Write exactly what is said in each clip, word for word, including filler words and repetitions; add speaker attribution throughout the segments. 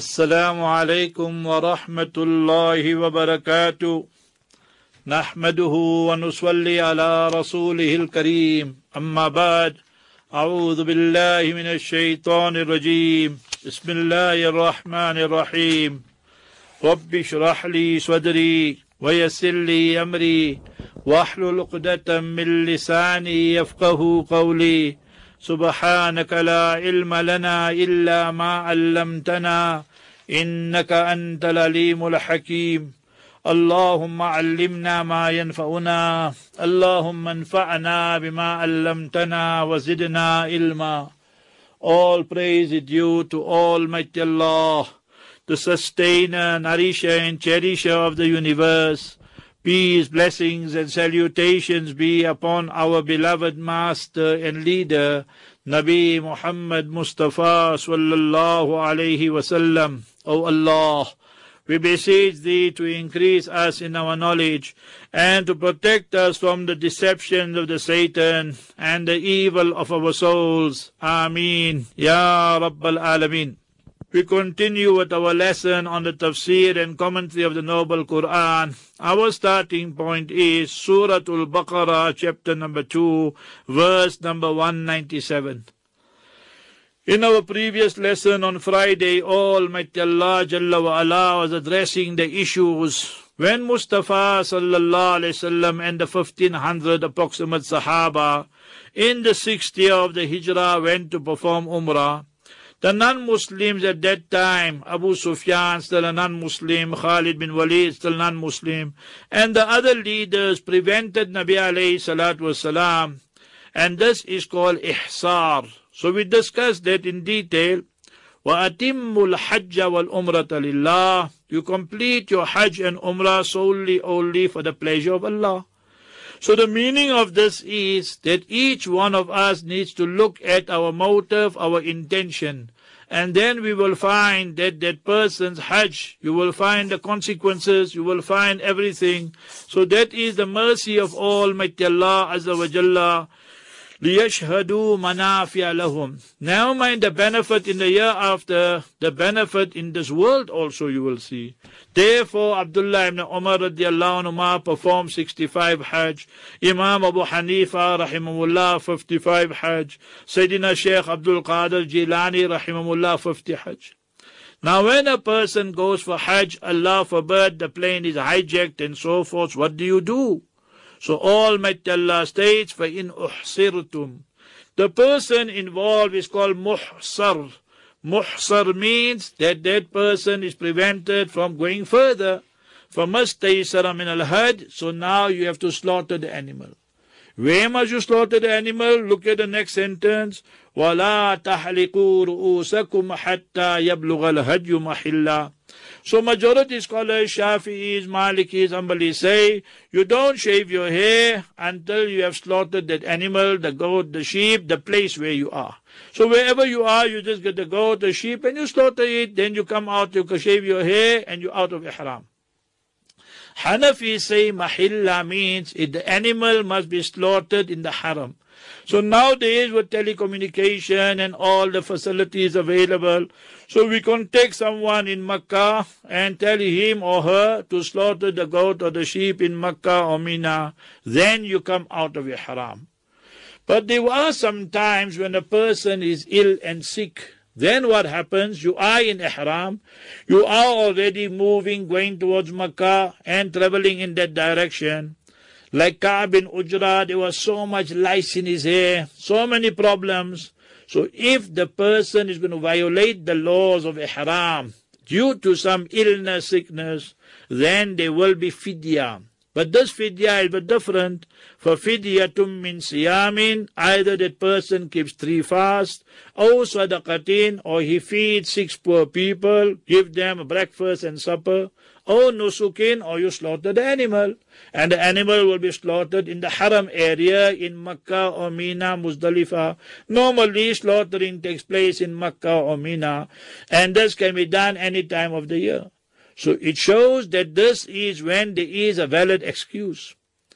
Speaker 1: السلام عليكم ورحمة الله وبركاته نحمده ونصلي على رسوله الكريم أما بعد أعوذ بالله من الشيطان الرجيم بسم الله الرحمن الرحيم رب اشرح لي صدري ويسر لي أمري واحلل عقدة من لساني يفقه قولي سبحانك لا علم لنا إلا ما علمتنا إنك أنت العليم الحكيم اللهم علمنا ما ينفعنا اللهم انفعنا بما علمتنا وزدنا علما. All praise is due to Almighty Allah, the sustainer, nourisher and cherisher of the universe. Peace, blessings and salutations be upon our beloved master and leader, Nabi Muhammad Mustafa sallallahu alayhi wasallam. O Allah, we beseech Thee to increase us in our knowledge and to protect us from the deceptions of the Satan and the evil of our souls. Ameen. Ya Rabbal Alameen. We continue with our lesson on the tafsir and commentary of the Noble Quran. Our starting point is Surah Al-Baqarah, chapter number two, verse number one ninety-seven. In our previous lesson on Friday, Almighty Allah Jalla wa Ala was addressing the issues when Mustafa sallallahu alayhi wasallam and the fifteen hundred approximate Sahaba in the sixth year of the Hijrah went to perform Umrah. The non-Muslims at that time, Abu Sufyan still a non-Muslim, Khalid bin Walid still non-Muslim, and the other leaders prevented Nabi alayhi salatu wasalam, and this is called ihsar. So we discussed that in detail. وَأَتِمُّ الْحَجَّ وَالْأُمْرَةَ لِلَّهِ. You complete your Hajj and Umrah solely only for the pleasure of Allah. So the meaning of this is that each one of us needs to look at our motive, our intention, and then we will find that that person's Hajj, you will find the consequences, you will find everything. So that is the mercy of Almighty Allah Azza wa Jalla. لِيَشْهَدُوا مَنَافِعَ لَهُمْ. Now mind the benefit in the year after, the benefit in this world also you will see. Therefore, Abdullah ibn Umar radiallahu anhu performed sixty-five Hajj. Imam Abu Hanifa rahimahullah fifty-five Hajj. Sayyidina Shaykh Abdul Qadir Jilani rahimahullah fifty Hajj. Now when a person goes for Hajj, Allah forbid, the plane is hijacked and so forth, what do you do? So Almighty Allah states, فَإِنْ أُحْصِرْتُمْ. The person involved is called muhsar. Muhsar means that that person is prevented from going further. فَمَسْتَيْسَرَ مِنَ الْهَدْ. So now you have to slaughter the animal. Where must you slaughter the animal? Look at the next sentence. وَلَا تَحْلِقُوا رُؤُوسَكُمْ حَتَّى يَبْلُغَ الْهَدْيُ مَحِلًّا. So majority scholars, Shafi'is, Malikis, Hanbalis say, you don't shave your hair until you have slaughtered that animal, the goat, the sheep, the place where you are. So wherever you are, you just get the goat, the sheep, and you slaughter it, then you come out, you can shave your hair, and you're out of ihram. Hanafis say mahilla means it, the animal must be slaughtered in the haram. So nowadays with telecommunication and all the facilities available, so we can take someone in Makkah and tell him or her to slaughter the goat or the sheep in Makkah or Mina. Then you come out of your haram. But there are some times when a person is ill and sick. Then what happens? You are in ihram. You are already moving, going towards Makkah and traveling in that direction. Like Ka'b bin Ujra, there was so much lice in his hair, so many problems. So if the person is going to violate the laws of ihram due to some illness, sickness, then there will be fidya. But this fidya is different. For fidyatum min siyamin, either that person keeps three fasts, or sadaqatin, or he feeds six poor people, give them breakfast and supper, or nusukin, or you slaughter the animal. And the animal will be slaughtered in the haram area in Makkah or Mina, Muzdalifah. Normally slaughtering takes place in Makkah or Mina, and this can be done any time of the year. So it shows that this is when there is a valid excuse.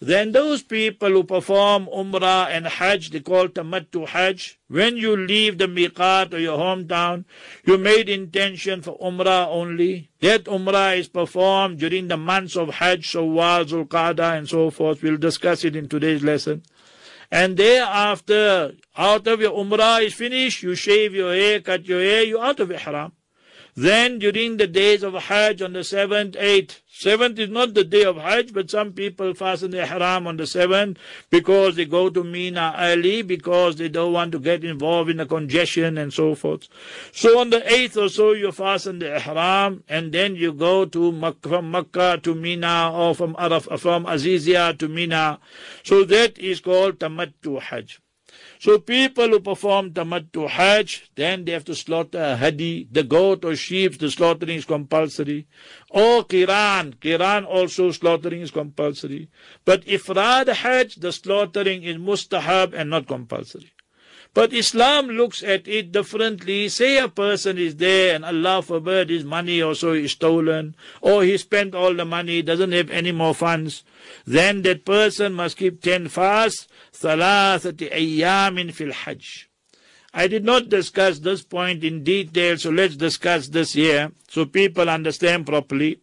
Speaker 1: Then those people who perform Umrah and Hajj, they call Tamattu Hajj. When you leave the miqat or your hometown, you made intention for Umrah only. That Umrah is performed during the months of Hajj, Shawwal, Zulqa'dah and so forth. We'll discuss it in today's lesson. And thereafter, out of your Umrah is finished, you shave your hair, cut your hair, you're out of Ihram. Then during the days of Hajj on the seventh, eighth, seventh is not the day of Hajj, but some people fasten the Ihram on the seventh because they go to Mina early because they don't want to get involved in the congestion and so forth. So on the eighth or so you fasten the Ihram and then you go to Makkah, from Makkah to Mina or from Araf, from Azizia to Mina. So that is called Tamattu Hajj. So people who perform Tamattu Hajj, then they have to slaughter a hadi, the goat or sheep, the slaughtering is compulsory. Or Qiran, Qiran also slaughtering is compulsory. But Ifrad Hajj, the slaughtering is mustahab and not compulsory. But Islam looks at it differently. Say a person is there and Allah forbid his money also is stolen, or he spent all the money, doesn't have any more funds, then that person must keep ten fasts, ثلاثة أيام في الحج. I did not discuss this point in detail, so let's discuss this here so people understand properly.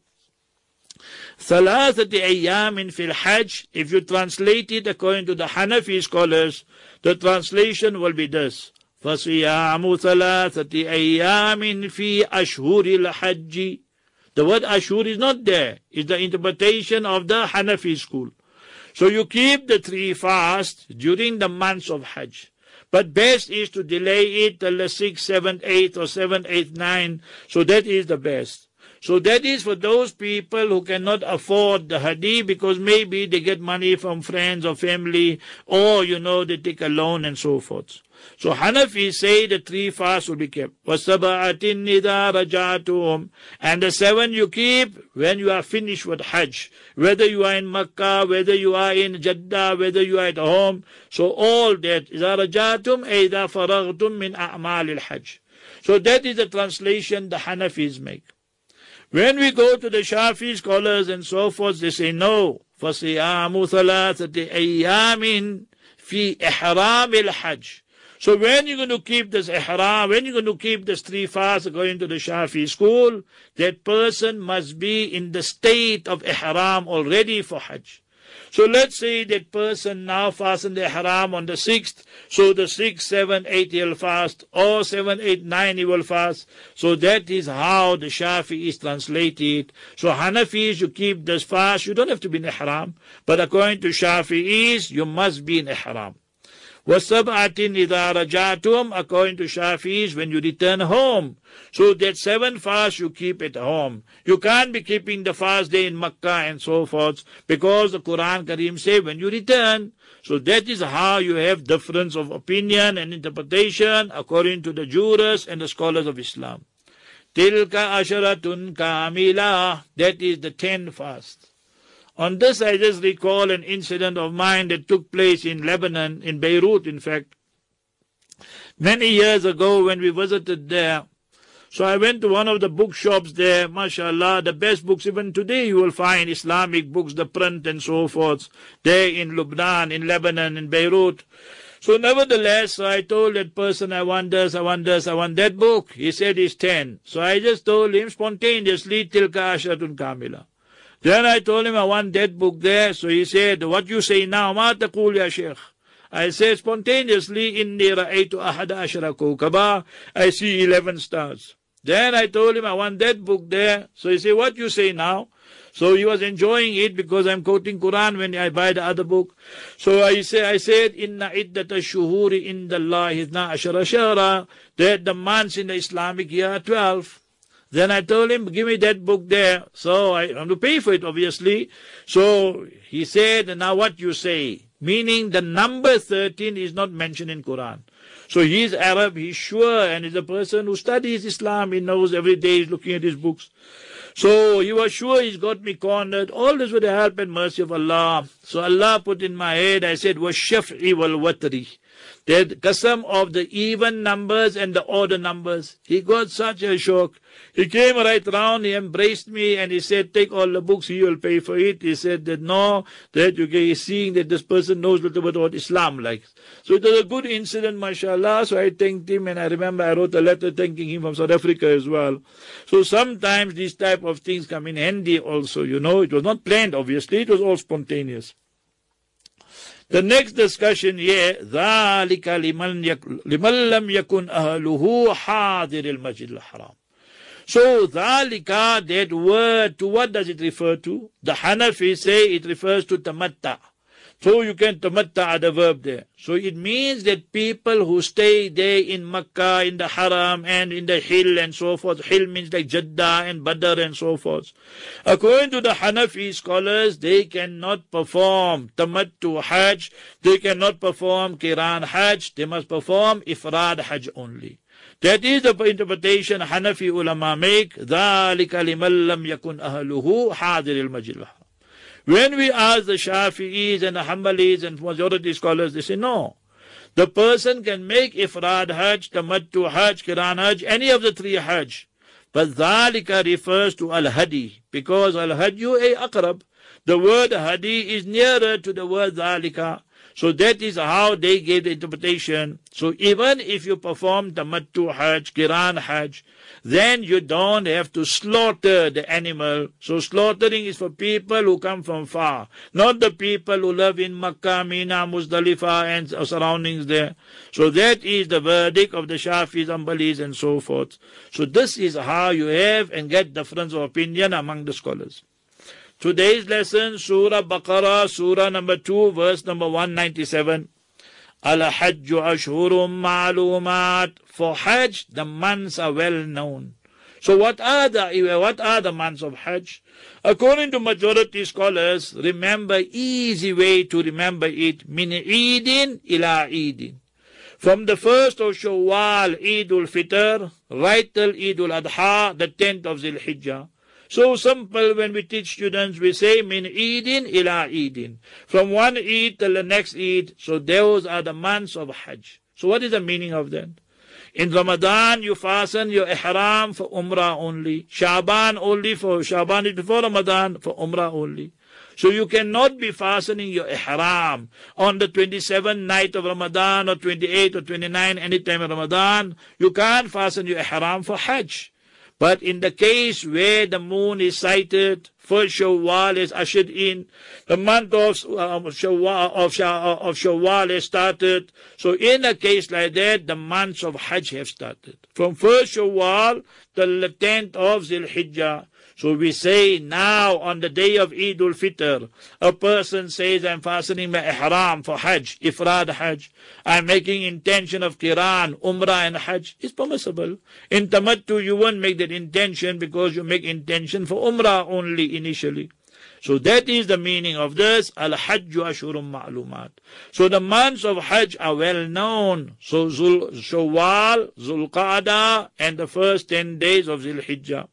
Speaker 1: ثلاثة أيام في الحج, if you translate it according to the Hanafi scholars, the translation will be this: فصيام ثلاثة أيام في أشهر الحج. The word ashur is not there. It's the interpretation of the Hanafi school. So you keep the three fasts during the months of Hajj. But best is to delay it till the sixth, seventh, eighth, or seventh, eighth, ninth. So that is the best. So that is for those people who cannot afford the hadi because maybe they get money from friends or family, or, you know, they take a loan and so forth. So Hanafi say the three fasts will be kept. وَسَبَعَةٍ إِذَا رَجَعْتُمْ. And the seven you keep when you are finished with Hajj. Whether you are in Makkah, whether you are in Jeddah, whether you are at home. So all that. إِذَا رَجَعْتُمْ إِذَا فَرَغْتُمْ مِنْ أَعْمَالِ الْحَجِّ. So that is the translation the Hanafis make. When we go to the Shafi scholars and so forth, they say no. فَصِيَامُ ثَلَاثَةِ أَيَّامٍ فِي إِحْرَامِ الْحَجِّ. So when you're going to keep this ihram, when you're going to keep this three fasts according to the Shafi school, that person must be in the state of ihram already for Hajj. So let's say that person now fasten the ihram on the sixth, so the sixth, seventh, eighth he will fast, or seven, eight, nine he will fast. So that is how the Shafi is translated. So Hanafis, you keep this fast, you don't have to be in ihram, but according to Shafi'is, you must be in ihram. وَسَبْعَةٍ إِذَا رَجَعْتُمْ, according to Shafi'is, when you return home. So that seven fasts you keep at home. You can't be keeping the fast day in Makkah and so forth, because the Quran Kareem say when you return. So that is how you have difference of opinion and interpretation according to the jurists and the scholars of Islam. تِلْكَ عَشَرَةٌ كَامِلَةٌ, that is the ten fasts. On this, I just recall an incident of mine that took place in Lebanon, in Beirut, in fact, many years ago when we visited there. So I went to one of the bookshops there, mashallah, the best books, even today you will find Islamic books, the print and so forth, there in Lebanon, in Lebanon, in Beirut. So nevertheless, I told that person, I want this, I want this, I want that book. He said it's ten. So I just told him spontaneously, Tilka Asharatun Kamila. Then I told him I want that book there. So he said, what you say now? Ma taqul ya Sheikh. I said spontaneously, Inni ra'aytu ahada ashara kawkaba. I see eleven stars. Then I told him I want that book there. So he said, what you say now? So he was enjoying it because I'm quoting Quran when I buy the other book. So I say, I said, Inna iddata shuhuri inda Allah isna ashara shahra, that the months in the Islamic year are twelve. Then I told him, give me that book there. So I have to pay for it, obviously. So he said, now what you say? Meaning the number thirteen is not mentioned in Quran. So he's Arab, he's sure, and he's a person who studies Islam. He knows every day he's looking at his books. So he was sure he's got me cornered. All this with the help and mercy of Allah. So Allah put in my head, I said, وَالشَّفْعِ وَالْوَتْرِ. That qasam of the even numbers and the odd numbers. He got such a shock. He came right round, he embraced me, and he said, take all the books, he will pay for it. He said that no, that you can seeing that this person knows a little bit about Islam like. So it was a good incident, mashallah. So I thanked him, and I remember I wrote a letter thanking him from South Africa as well. So sometimes these type of things come in handy also, you know. It was not planned, obviously, it was all spontaneous. The next discussion here, ذَلِكَ لِمَنْ لَمْ يَكُنْ أَهْلُهُ حَاضِرِ الْمَسْجِدِ الْحَرَامِ. So, ذَلِكَ, that word, to what does it refer to? The Hanafi say it refers to tamatta. So you can tamatta the verb there. So it means that people who stay there in Makkah, in the Haram, and in the Hill and so forth. Hill means like Jeddah and Badr and so forth. According to the Hanafi scholars, they cannot perform tamattu Hajj. They cannot perform Qiran Hajj. They must perform Ifrad Hajj only. That is the interpretation Hanafi ulama make. ذَلِكَ لِمَنْ لَمْ يَكُنْ أَهْلُهُ حَاضِرِ الْمَسْجِدِ الْحَرَامِ. When we ask the Shafi'is and the Hanbalis and majority scholars, they say no. The person can make Ifrad Hajj, Tamattu Hajj, Qiran Hajj, any of the three Hajj. But Dhalika refers to Al-Hadi, because Al-Hajju a Aqrab. The word Hadi is nearer to the word Dhalika. So that is how they gave the interpretation. So even if you perform Tamattu Hajj, Qiran Hajj, then you don't have to slaughter the animal. So slaughtering is for people who come from far, not the people who live in Makkah, Mina, Muzdalifah and surroundings there. So that is the verdict of the Shafis, Hanbalis and so forth. So this is how you have and get difference of opinion among the scholars. Today's lesson, Surah Baqarah, Surah number two, verse number one ninety-seven. Al-Hajju Ashhurum Ma'lumat. For Hajj, the months are well known. So what are the what are the months of Hajj? According to majority scholars, remember, easy way to remember it, min Eidin ila Eidin. From the first of Shawwal, Eidul Fitr, right till Eidul Adha, the tenth of Zil Hijjah. So simple, when we teach students, we say min Eidin ila Eidin. From one Eid till the next Eid. So those are the months of Hajj. So what is the meaning of that? In Ramadan, you fasten your ihram for Umrah only. Shaban only for, Shaban is before Ramadan, for Umrah only. So you cannot be fastening your ihram on the twenty-seventh night of Ramadan or twenty-eighth or twenty-ninth, any time of Ramadan. You can't fasten your ihram for Hajj. But in the case where the moon is sighted, first Shawwal is ushered in, the month of, uh, Shawwal, of, of Shawwal has started. So in a case like that, the months of Hajj have started. From first Shawwal till the tenth of Zil Hijjah. So we say now on the day of Eidul Fitr, a person says, I'm fastening my ihram for Hajj, Ifrad Hajj. I'm making intention of Qiran, Umrah and Hajj. It's permissible. In Tamattu, you won't make that intention because you make intention for Umrah only initially. So that is the meaning of this, Al-Hajju Ashhurum Ma'lumat. So the months of Hajj are well known. So Zul, Shawwal, Zulqa'dah, and the first ten days of Zil Hijjah.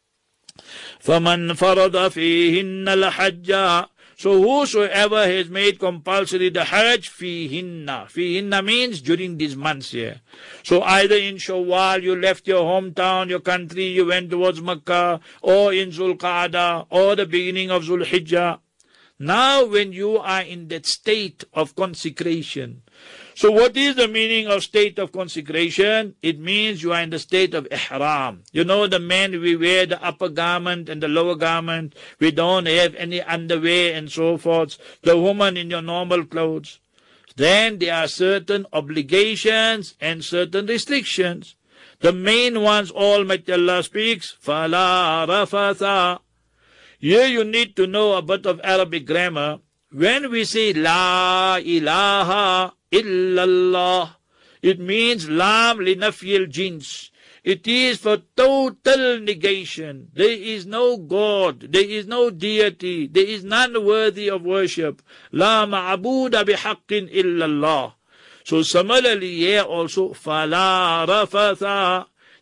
Speaker 1: فَمَنْ فَرَضَ فِيهِنَّ الْحَجَّ. So whosoever has made compulsory the Hajj, fihinna. Fihinna means during these months here. So either in Shawwal you left your hometown, your country, you went towards Makkah, or in Zulqa'dah, or the beginning of Zulhijjah. Now when you are in that state of consecration. So what is the meaning of state of consecration? It means you are in the state of ihram. You know, the men, we wear the upper garment and the lower garment. We don't have any underwear and so forth. The woman in your normal clothes. Then there are certain obligations and certain restrictions. The main ones, Almighty Allah speaks, فَلَا رَفَثَ. Here you need to know a bit of Arabic grammar. When we say La ilaha illallah, it means Lam linafyil jins. It is for total negation. There is no God. There is no deity. There is none worthy of worship. La ma'abuda bihaqqin illallah. So similarly here also, Fala rafatha.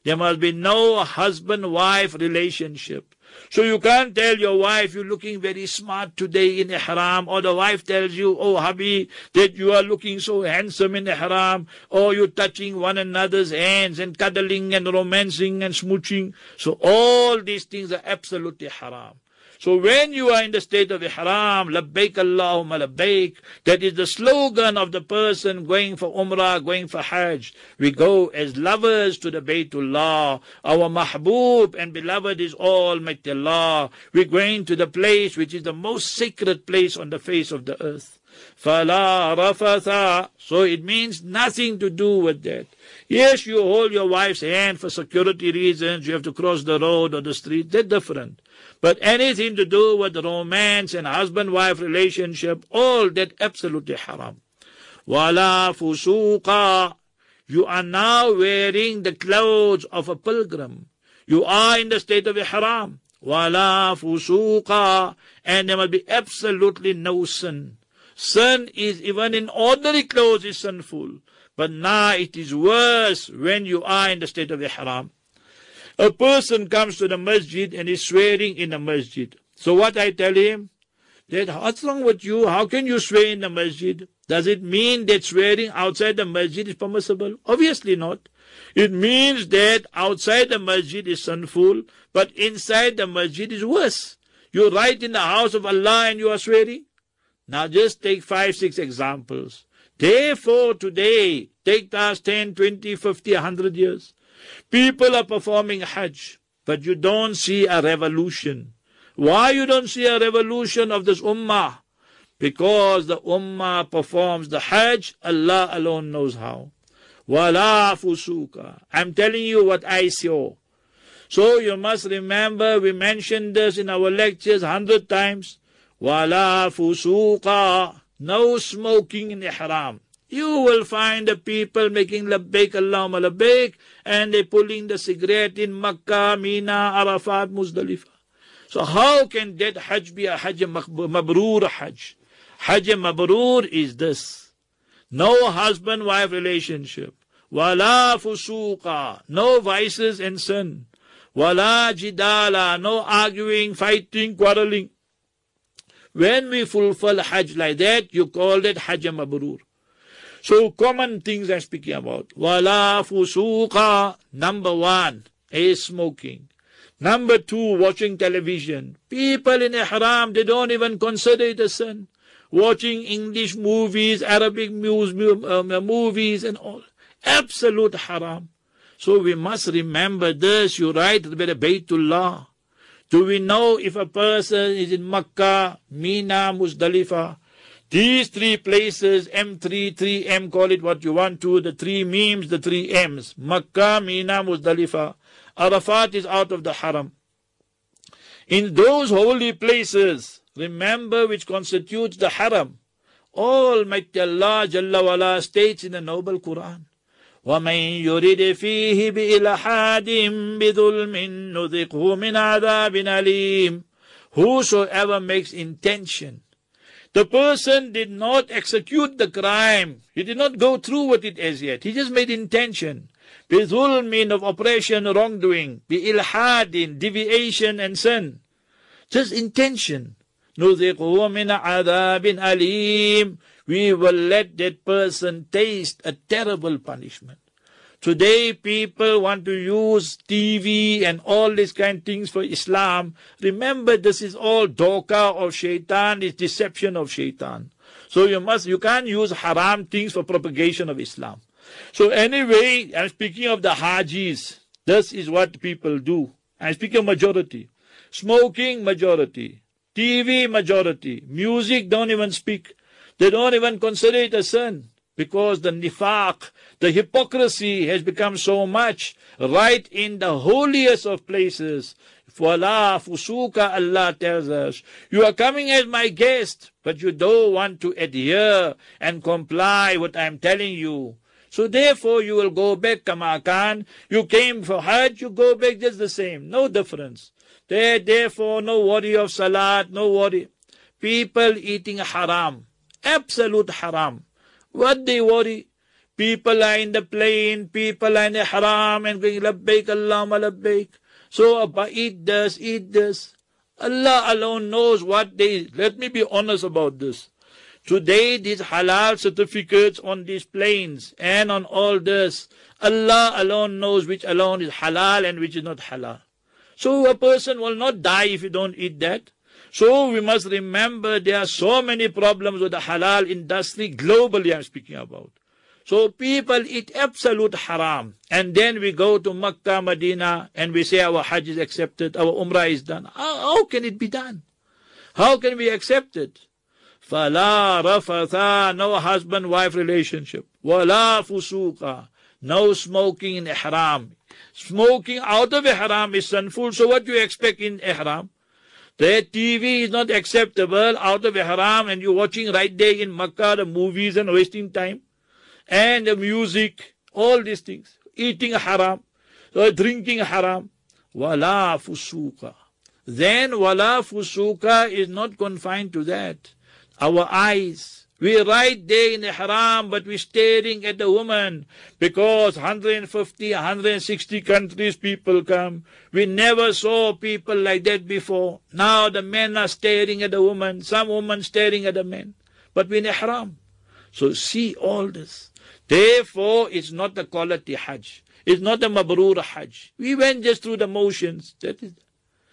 Speaker 1: There must be no husband-wife relationship. So you can't tell your wife, you're looking very smart today in ihram, or the wife tells you, oh hubby, that you are looking so handsome in ihram, or you're touching one another's hands and cuddling and romancing and smooching. So all these things are absolutely haram. So when you are in the state of ihram, labbaik Allahumma labbaik, that is the slogan of the person going for umrah, going for hajj. We go as lovers to the Baytullah. Our mahbub and beloved is Almighty Allah. We're going to the place which is the most sacred place on the face of the earth. Fala rafatha. So it means nothing to do with that. Yes, you hold your wife's hand for security reasons. You have to cross the road or the street. That's different. But anything to do with romance and husband-wife relationship, all that absolutely haram. Wala fusuqa. You are now wearing the clothes of a pilgrim. You are in the state of ihram. Wala fusuqa. And there must be absolutely no sin. Sin is, even in ordinary clothes, is sinful. But now it is worse when you are in the state of ihram. A person comes to the masjid and is swearing in the masjid. So what I tell him? That what's wrong with you? How can you swear in the masjid? Does it mean that swearing outside the masjid is permissible? Obviously not. It means that outside the masjid is sinful, but inside the masjid is worse. You're right in the house of Allah and you are swearing. Now just take five, six examples. Therefore today, take us ten, twenty, fifty, one hundred years. People are performing Hajj, but you don't see a revolution. Why you don't see a revolution of this ummah? Because the ummah performs the Hajj, Allah alone knows how. Wala fusuka. I'm telling you what I saw. So you must remember, we mentioned this in our lectures a hundred times. Wala fusuqa. No smoking in ihram. You will find the people making labbaik Allahumma labbaik, and they pulling the cigarette in Makkah, Mina, Arafat, Muzdalifah. So how can that Hajj be a Hajj Mabrur Hajj? Hajj Mabrur is this. No husband-wife relationship. Wala fusuqa. No vices and sin. Wala jidala. No arguing, fighting, quarreling. When we fulfill Hajj like that, you call it Hajj Mabrur. So common things I'm speaking about. Wala fusuqa. Number one is smoking. Number two, watching television. People in ihram, they don't even consider it a sin. Watching English movies, Arabic movies and all. Absolute haram. So we must remember this. You write about the Baytullah. Do we know if a person is in Makkah, Mina, Muzdalifah? These three places, M three, three M, call it what you want to, the three memes, the three M's. Makkah, Mina, Muzdalifah. Arafat is out of the haram. In those holy places, remember which constitutes the haram. Almighty Allah Jalla wala states in the noble Quran, وَمَنْ يُرِدْ فِيهِ بِإِلْحَادٍ بِظُلْمٍ نُذِقْهُ مِنْ عَذَابٍ أَلِيمٍ. Whosoever makes intention. The person did not execute the crime. He did not go through with it as yet. He just made intention. بِظُلْمٍ of oppression, wrongdoing. بِإِلْحَادٍ deviation and sin. Just intention. نُذِقْهُ مِنْ عَذَابٍ أَلِيمٍ. We will let that person taste a terrible punishment. Today people want to use T V and all these kind of things for Islam. Remember, this is all doka of shaitan, it's deception of shaitan. So you must, you can't use haram things for propagation of Islam. So anyway, I'm speaking of the Hajis. This is what people do. I'm speaking of majority. Smoking, majority. T V, majority. Music, don't even speak. They don't even consider it a sin. Because the nifaq, the hypocrisy has become so much right in the holiest of places. Wala fusuka, Allah tells us. You are coming as my guest, but you don't want to adhere and comply what I'm telling you. So therefore you will go back kamakan. You came for Hajj, you go back just the same. No difference. There, therefore no worry of salat, no worry. People eating haram. Absolute haram. What they worry? People are in the plane, people are in the haram and going, labbaik Allahumma labbaik. So, Abba, eat this, eat this. Allah alone knows what they, let me be honest about this. Today, these halal certificates on these planes and on all this, Allah alone knows which alone is halal and which is not halal. So a person will not die if you don't eat that. So we must remember there are so many problems with the halal industry globally I'm speaking about. So people eat absolute haram. And then we go to Makkah, Medina, and we say our Hajj is accepted, our Umrah is done. How, how can it be done? How can we accept it? Fala rafatha, no husband-wife relationship. Wala fusuqa, no smoking in ihram. Smoking out of ihram is sinful, so what do you expect in ihram? The T V is not acceptable out of ihram, and you're watching right there in Makkah the movies and wasting time. And the music, all these things. Eating haram, so drinking haram. Wala fusuqa. Then wala fusuqa is not confined to that. Our eyes, we're right there in the haram, but we're staring at the woman because one hundred fifty, one hundred sixty countries people come. We never saw people like that before. Now the men are staring at the woman, some women staring at the men, but we're in the haram. So see all this. Therefore, it's not a quality Hajj. It's not a Mabrur Hajj. We went just through the motions. That is.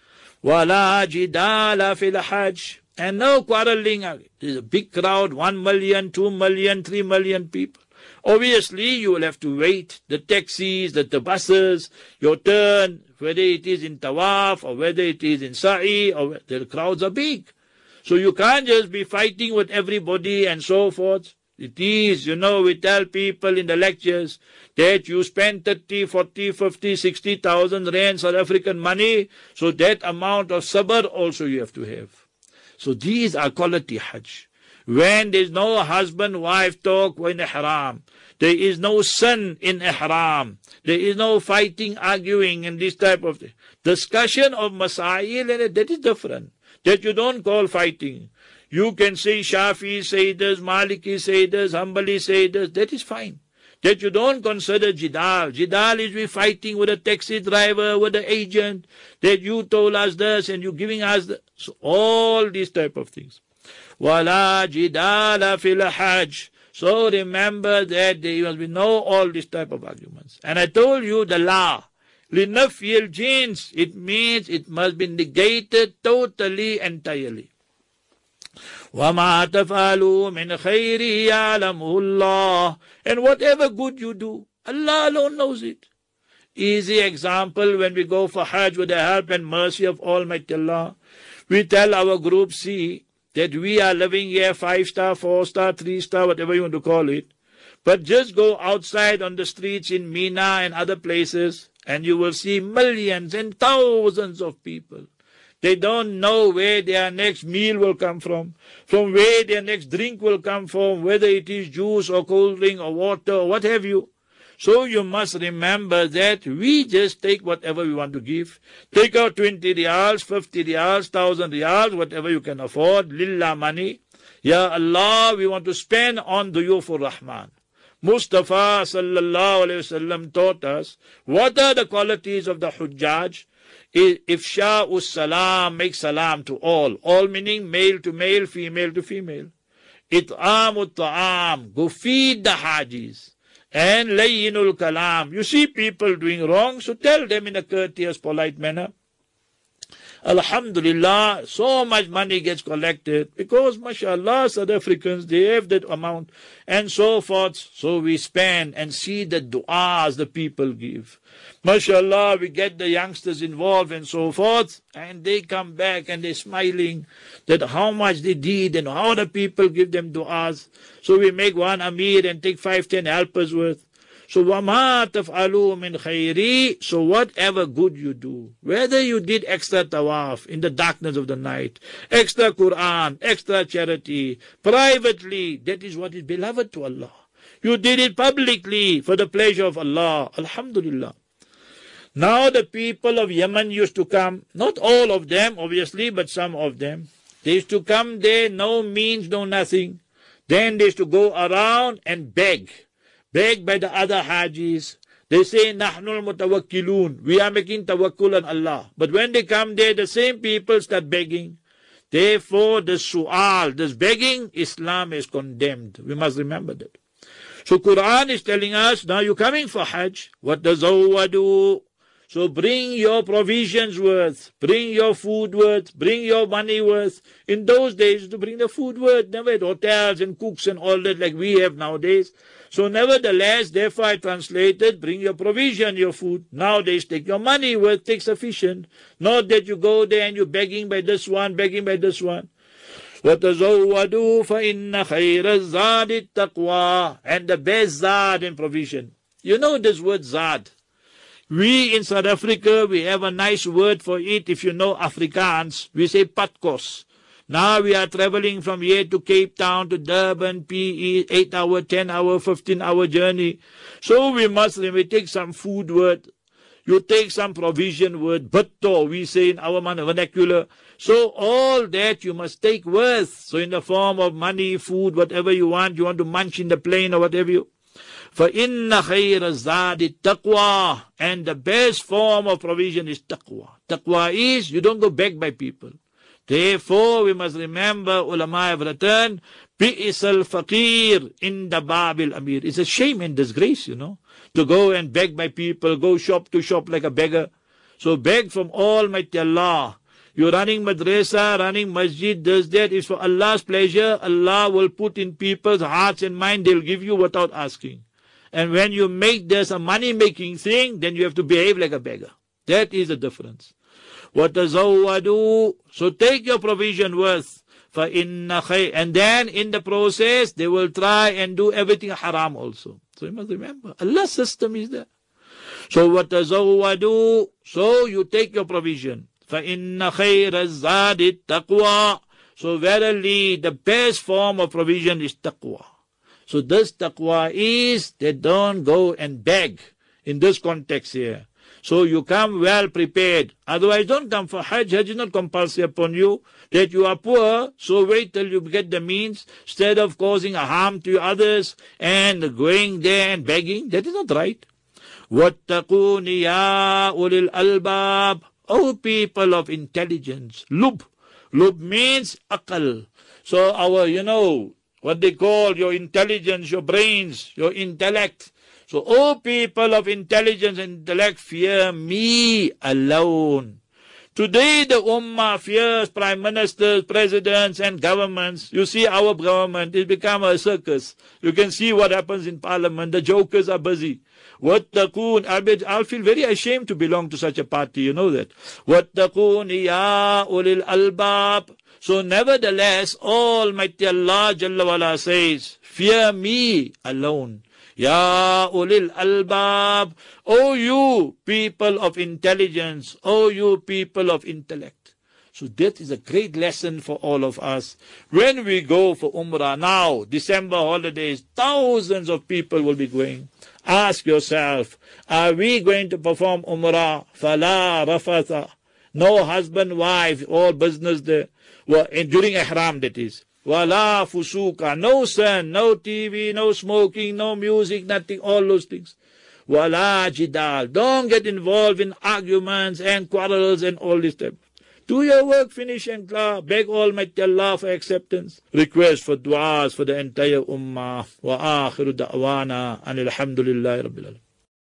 Speaker 1: Wala jidala fil Hajj. And no quarreling. There's a big crowd, one million, two million, three million people. Obviously, you will have to wait. The taxis, the, the buses, your turn, whether it is in Tawaf or whether it is in Sa'i, or the crowds are big. So you can't just be fighting with everybody and so forth. It is, you know, we tell people in the lectures that you spend thirty, forty, fifty, sixty thousand rand South African money. So that amount of sabr also you have to have. So these are quality Hajj. When there is no husband-wife talk in ihram, there is no sin in ihram, there is no fighting, arguing, and this type of thing. Discussion of masail, that is different. That you don't call fighting. You can say Shafi say this, Maliki say this, Hanbali say this, that is fine. That you don't consider jidal. Jidal is we fighting with a taxi driver, with the agent, that you told us this and you giving us this. So all these type of things. Wala jidala fil hajj. So remember that there must be no all these type of arguments. And I told you the law. Linafil jins. It means it must be negated totally, entirely. وَمَا تَفْعَلُوا مِنْ خَيْرٍ يَعْلَمُهُ اللَّهُ. And whatever good you do, Allah alone knows it. Easy example, when we go for Hajj with the help and mercy of Almighty Allah, we tell our group C that we are living here five star, four star, three star, whatever you want to call it. But just go outside on the streets in Mina and other places and you will see millions and thousands of people. They don't know where their next meal will come from, from where their next drink will come from, whether it is juice or cold drink or water or what have you. So you must remember that we just take whatever we want to give. Take out twenty riyals, fifty riyals, thousand riyals, whatever you can afford, lillah money. Ya Allah, we want to spend on Duyufur Rahman. Mustafa sallallahu alayhi wasallam taught us what are the qualities of the Hujjaj. Ifsha'us salam, make salam to all. All meaning male to male, female to female. It'amut ta'am, go feed the Hajis. And layyinul kalam. You see people doing wrong, so tell them in a courteous, polite manner. Alhamdulillah, so much money gets collected because, mashallah, South Africans, they have that amount and so forth. So we spend and see the du'as the people give. Mashallah, we get the youngsters involved and so forth, and they come back and they're smiling that how much they did and how the people give them du'as. So we make one Amir and take five, ten helpers worth. So وَمَا تَفْعَلُوا مِنْ خَيْرِ. So whatever good you do, whether you did extra tawaf in the darkness of the night, extra Quran, extra charity, privately, that is what is beloved to Allah. You did it publicly for the pleasure of Allah. Alhamdulillah. Now the people of Yemen used to come, not all of them obviously, but some of them. They used to come there, no means, no nothing. Then they used to go around and beg. begged by the other Hajis. They say, Nahnul mutawakkilun. We are making tawakkul on Allah. But when they come there, the same people start begging. Therefore, the su'al, this begging, Islam is condemned. We must remember that. So Quran is telling us, now you're coming for Hajj. What does do? So bring your provisions worth, bring your food worth, bring your money worth. In those days, to bring the food worth, never had hotels and cooks and all that like we have nowadays. So nevertheless, therefore I translated, bring your provision, your food. Nowadays, take your money worth, take sufficient. Not that you go there and you're begging by this one, begging by this one. وَتَزَوَّدُوا فَإِنَّ خَيْرَ الزَّادِ التَّقْوَى. And the best zad in provision. You know this word zad. We in South Africa, we have a nice word for it. If you know Afrikaans, we say patkos. Now we are traveling from here to Cape Town to Durban, P E, eight hour, ten hour, fifteen hour journey. So we must, we take some food word. You take some provision word, butto, we say in our vernacular. So all that you must take worth. So in the form of money, food, whatever you want, you want to munch in the plane or whatever you. فَإِنَّ خَيْرَ الزَّادِ التَّقْوَى. And the best form of provision is taqwa. Taqwa is, you don't go beg by people. Therefore, we must remember, ulama have written, بِئِسَ الْفَقِيرِ إِنْدَ بَابِ الْأَمِيرِ. It's a shame and disgrace, you know, to go and beg by people, go shop to shop like a beggar. So beg from Almighty Allah. You're running madrasa, running masjid, this, that. It's for Allah's pleasure. Allah will put in people's hearts and mind, they'll give you without asking. And when you make this a money-making thing, then you have to behave like a beggar. That is the difference. وَتَزَوَّدُوا. So take your provision worth. فَإِنَّ خَيْرٍ. And then in the process, they will try and do everything haram also. So you must remember, Allah's system is there. So وَتَزَوَّدُوا. So you take your provision. فَإِنَّ خَيْرَ الزَّادِ التَّقْوَى. So verily, the best form of provision is taqwa. So this taqwa is, they don't go and beg in this context here. So you come well prepared. Otherwise, don't come for Hajj. Hajj is not compulsory upon you. That you are poor, so wait till you get the means, instead of causing a harm to others and going there and begging. That is not right. وَاتَّقُونِ يَا أُولِي الْأَلْبَابِ. O people of intelligence. Lub. Lub means aqal. So our, you know, what they call your intelligence, your brains, your intellect. So, O people of intelligence and intellect, fear me alone. Today the Ummah fears prime ministers, presidents and governments. You see our government, it's become a circus. You can see what happens in parliament. The jokers are busy. وَاتَّقُونِ. I'll feel very ashamed to belong to such a party, you know that. وَاتَّقُونِ يَا أُولِي الْأَلْبَابِ. So nevertheless, Almighty Allah Jalla wala says, fear me alone. Ya ulil albab. O you people of intelligence. O you people of intellect. So that is a great lesson for all of us. When we go for Umrah now, December holidays, thousands of people will be going. Ask yourself, are we going to perform Umrah? Fala rafatha. No husband, wife, all business there. Well, during Ihram, that is. Wala fusuka. No sun, no T V, no smoking, no music, nothing, all those things. Wala jidal. Don't get involved in arguments and quarrels and all this stuff. Do your work, finish and clear. Beg Almighty Allah for acceptance. Request for du'as for the entire ummah. Wa akhiru da'wana anil hamdulillahi rabbil alamin.